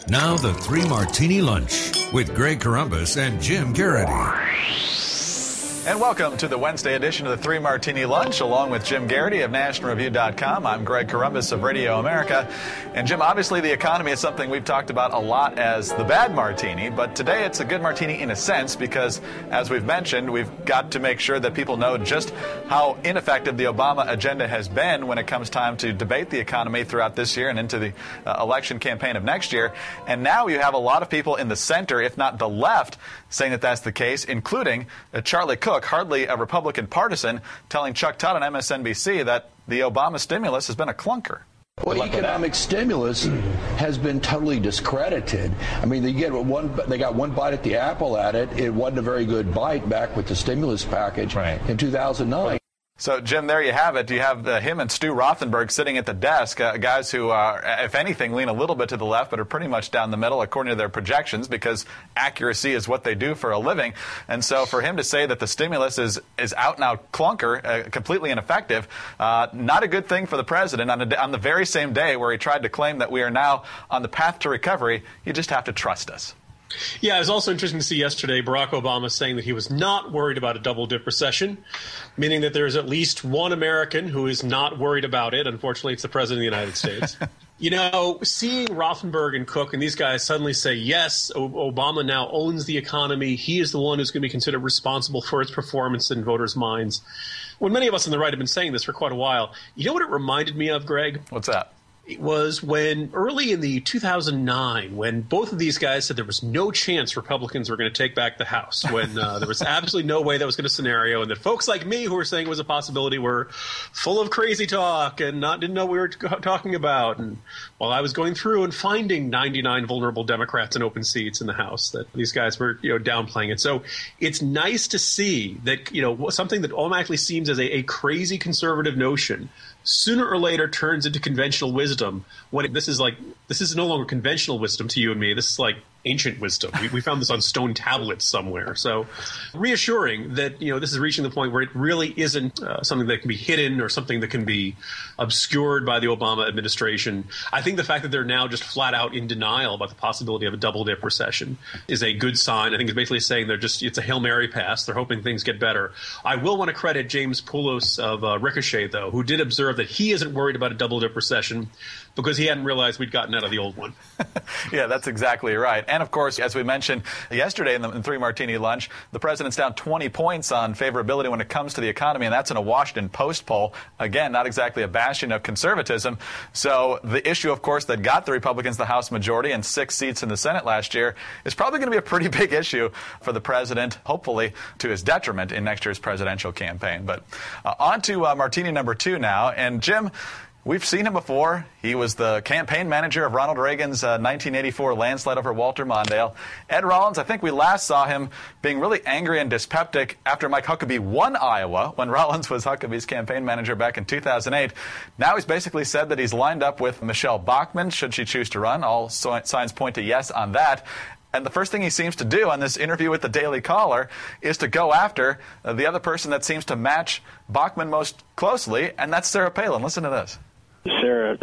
Now the Three Martini Lunch with Greg Corombos and Jim Garrity. And welcome to the Wednesday edition of the Three Martini Lunch, along with Jim Garrity of NationalReview.com. I'm Greg Corombos of Radio America. And Jim, obviously the economy is something we've talked about a lot as the bad martini, but today it's a good martini in a sense because, as we've mentioned, we've got to make sure that people know just how ineffective the Obama agenda has been when it comes time to debate the economy throughout this year and into the election campaign of next year. And now you have a lot of people in the center, if not the left, saying that that's the case, including Charlie Cook, hardly a Republican partisan, telling Chuck Todd on MSNBC that the Obama stimulus has been a clunker. Well, economic stimulus has been totally discredited. I mean, they got one bite at the apple at it. It wasn't a very good bite back with the stimulus package in 2009. So, Jim, there you have it. You have him and Stu Rothenberg sitting at the desk, guys who, if anything, lean a little bit to the left, but are pretty much down the middle according to their projections because accuracy is what they do for a living. And so for him to say that the stimulus is out-and-out clunker, completely ineffective, not a good thing for the president on the very same day where he tried to claim that we are now on the path to recovery. You just have to trust us. Yeah, it was also interesting to see yesterday Barack Obama saying that he was not worried about a double-dip recession, meaning that there's at least one American who is not worried about it. Unfortunately, it's the President of the United States. You know, seeing Rothenberg and Cook and these guys suddenly say, yes, Obama now owns the economy. He is the one who's going to be considered responsible for its performance in voters' minds. When many of us on the right have been saying this for quite a while, you know what it reminded me of, Greg? What's that? It was when early in the 2009, when both of these guys said there was no chance Republicans were going to take back the House, when there was absolutely no way that was going to scenario, and that folks like me who were saying it was a possibility were full of crazy talk and didn't know what we were talking about. And while I was going through and finding 99 vulnerable Democrats in open seats in the House, that these guys were downplaying it. So it's nice to see that something that automatically seems as a crazy conservative notion sooner or later turns into conventional wisdom. When this is no longer conventional wisdom to you and me. This is like ancient wisdom. We found this on stone tablets somewhere. So reassuring that this is reaching the point where it really isn't something that can be hidden or something that can be obscured by the Obama administration. I think the fact that they're now just flat out in denial about the possibility of a double dip recession is a good sign. I think it's basically saying it's a Hail Mary pass. They're hoping things get better. I will want to credit James Poulos of Ricochet, though, who did observe that he isn't worried about a double dip recession because he hadn't realized we'd gotten out of the old one. Yeah, that's exactly right. And, of course, as we mentioned yesterday in the Three Martini Lunch, the president's down 20 points on favorability when it comes to the economy, and that's in a Washington Post poll. Again, not exactly a bastion of conservatism. So the issue, of course, that got the Republicans the House majority and 6 seats in the Senate last year is probably going to be a pretty big issue for the president, hopefully to his detriment in next year's presidential campaign. But on to Martini number 2 now. And, Jim, we've seen him before. He was the campaign manager of Ronald Reagan's 1984 landslide over Walter Mondale. Ed Rollins, I think we last saw him being really angry and dyspeptic after Mike Huckabee won Iowa when Rollins was Huckabee's campaign manager back in 2008. Now he's basically said that he's lined up with Michelle Bachmann should she choose to run. All signs point to yes on that. And the first thing he seems to do on this interview with the Daily Caller is to go after the other person that seems to match Bachmann most closely, and that's Sarah Palin. Listen to this. Sarah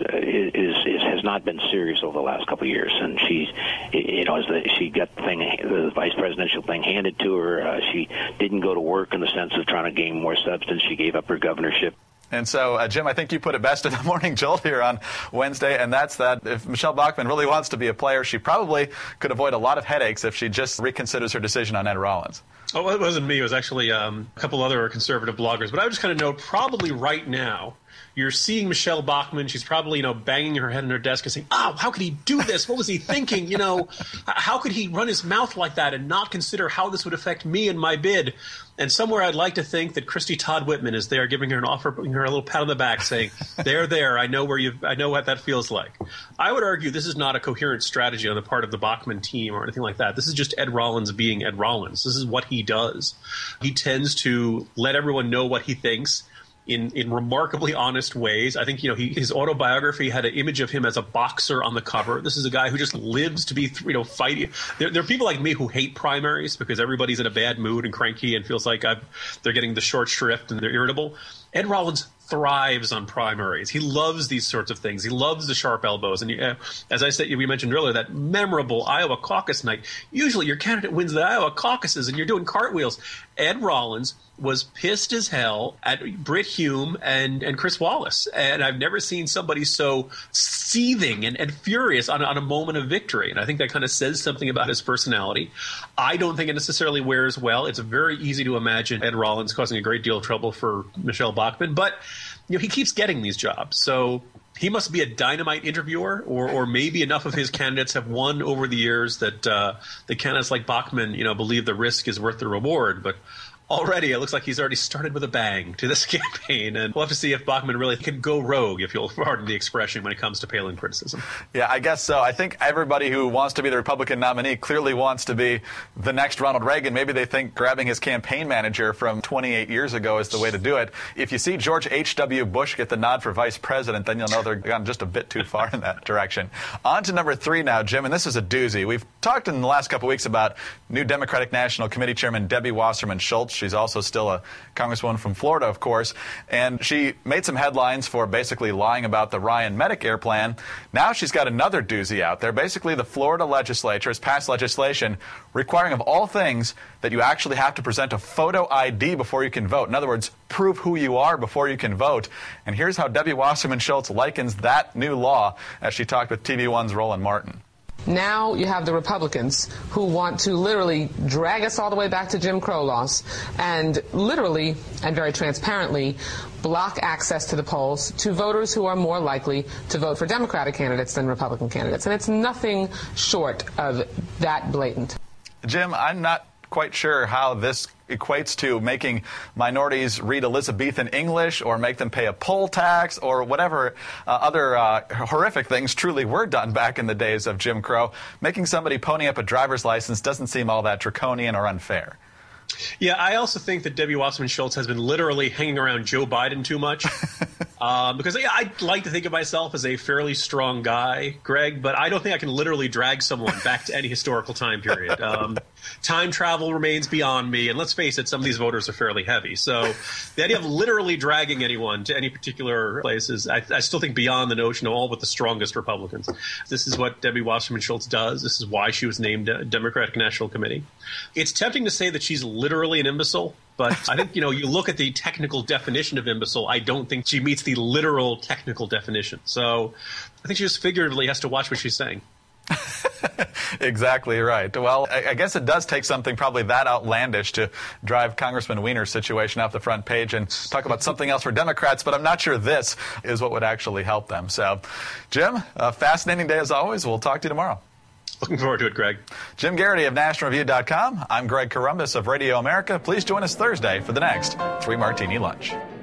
has not been serious over the last couple of years, and she got the vice presidential thing handed to her. She didn't go to work in the sense of trying to gain more substance. She gave up her governorship. And so, Jim, I think you put it best in the Morning Jolt here on Wednesday, and that's that if Michelle Bachmann really wants to be a player, she probably could avoid a lot of headaches if she just reconsiders her decision on Ed Rollins. Oh, it wasn't me. It was actually a couple other conservative bloggers. But I would just kind of note, probably right now, you're seeing Michelle Bachmann. She's probably, banging her head on her desk and saying, how could he do this? What was he thinking? How could he run his mouth like that and not consider how this would affect me and my bid? And somewhere I'd like to think that Christy Todd Whitman is there giving her an offer, giving her a little pat on the back saying, there, I know what that feels like. I would argue this is not a coherent strategy on the part of the Bachmann team or anything like that. This is just Ed Rollins being Ed Rollins. This is what he does. He tends to let everyone know what he thinks in remarkably honest ways. I think, his autobiography had an image of him as a boxer on the cover. This is a guy who just lives to be, fighting. There are people like me who hate primaries because everybody's in a bad mood and cranky and feels like they're getting the short shrift and they're irritable. Ed Rollins thrives on primaries. He loves these sorts of things. He loves the sharp elbows. And as I said, we mentioned earlier, that memorable Iowa caucus night. Usually your candidate wins the Iowa caucuses and you're doing cartwheels. Ed Rollins was pissed as hell at Britt Hume and Chris Wallace. And I've never seen somebody so seething and furious on a moment of victory. And I think that kind of says something about his personality. I don't think it necessarily wears well. It's very easy to imagine Ed Rollins causing a great deal of trouble for Michelle Bachmann. But he keeps getting these jobs. So he must be a dynamite interviewer, or maybe enough of his candidates have won over the years that the candidates like Bachmann, believe the risk is worth the reward. But already, it looks like he's already started with a bang to this campaign, and we'll have to see if Bachmann really can go rogue, if you'll pardon the expression, when it comes to Palin criticism. Yeah, I guess so. I think everybody who wants to be the Republican nominee clearly wants to be the next Ronald Reagan. Maybe they think grabbing his campaign manager from 28 years ago is the way to do it. If you see George H.W. Bush get the nod for vice president, then you'll know they've gone just a bit too far in that direction. On to number 3 now, Jim, and this is a doozy. We've talked in the last couple weeks about new Democratic National Committee Chairman Debbie Wasserman Schultz. She's also still a congresswoman from Florida, of course, and she made some headlines for basically lying about the Ryan Medicare plan. Now she's got another doozy out there. Basically, the Florida legislature has passed legislation requiring, of all things, that you actually have to present a photo ID before you can vote. In other words, prove who you are before you can vote. And here's how Debbie Wasserman Schultz likens that new law as she talked with TV1's Roland Martin. Now you have the Republicans who want to literally drag us all the way back to Jim Crow laws and literally and very transparently block access to the polls to voters who are more likely to vote for Democratic candidates than Republican candidates. And it's nothing short of that blatant. Jim, I'm not quite sure how this equates to making minorities read Elizabethan English or make them pay a poll tax or whatever other horrific things truly were done back in the days of Jim Crow. Making somebody pony up a driver's license doesn't seem all that draconian or unfair. Yeah, I also think that Debbie Wasserman Schultz has been literally hanging around Joe Biden too much. Because I like to think of myself as a fairly strong guy, Greg, but I don't think I can literally drag someone back to any historical time period. Time travel remains beyond me, and let's face it, some of these voters are fairly heavy. So the idea of literally dragging anyone to any particular place is, I still think, beyond the notion of all but the strongest Republicans. This is what Debbie Wasserman Schultz does. This is why she was named Democratic National Committee. It's tempting to say that she's literally an imbecile, but I think, you look at the technical definition of imbecile, I don't think she meets the literal technical definition. So I think she just figuratively has to watch what she's saying. Exactly right. Well, I guess it does take something probably that outlandish to drive Congressman Wiener's situation off the front page and talk about something else for Democrats, but I'm not sure this is what would actually help them. So, Jim, a fascinating day as always. We'll talk to you tomorrow. Looking forward to it, Greg. Jim Garrity of NationalReview.com. I'm Greg Corombos of Radio America. Please join us Thursday for the next 3 Martini Lunch.